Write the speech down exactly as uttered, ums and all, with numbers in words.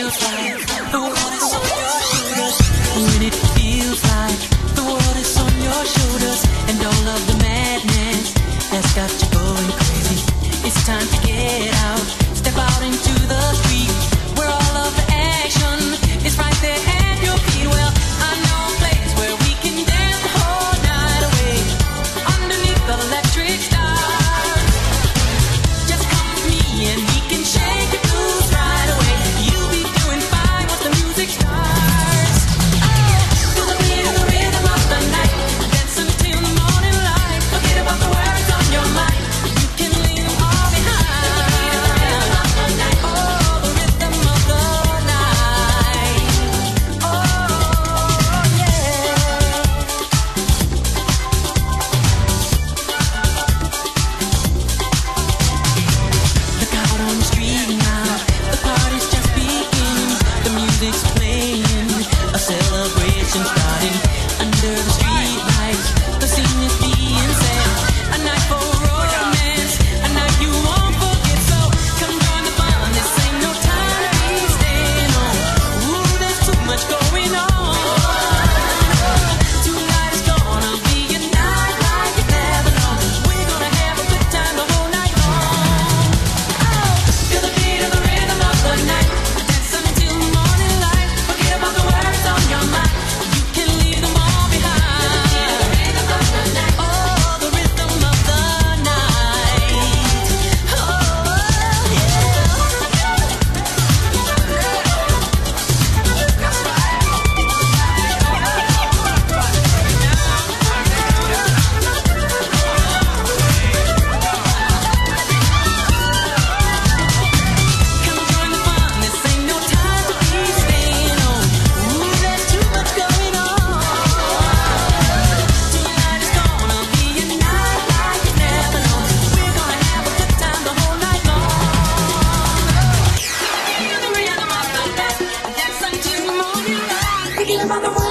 feels like the world is on your shoulders, when it feels like the world is on your shoulders, and all of the madness has got you going crazy. It's time to get out, step out into the street, where all of the action is right there at your feet. Well, I know a place where we can dance the whole night away, underneath the electric stars. Just come with me and we can shake the blues right away. You'll be doing fine once the music starts. Oh, to the beat of the rhythm of the night, dance until the morning light. Forget about the words on your mind, you can leave them all behind. Oh, the rhythm of the night. Oh, yeah. Look out on the street now, the party's just beginning. The music's playing, a celebration starting under the street lights. The scene is being set, a night for romance, a night you won't forget. So come join the fun, this ain't no time to be staying home. Ooh, there's too much going on. Tonight is gonna be a night like you never known. We're gonna have a good time the whole night long. Oh, feel the beat of the rhythm of the night, dance until the morning light. Forget about the words on your mind, you can leave them all behind. Oh, the rhythm of the night. Oh, yeah. Come join the fun, this ain't no time to be staying home. Ooh, there's too much going on. Tonight is gonna be a night like you never known. We're gonna have a good time the whole night long. Feel the rhythm of the night, dance until the morning light. Thinking about the world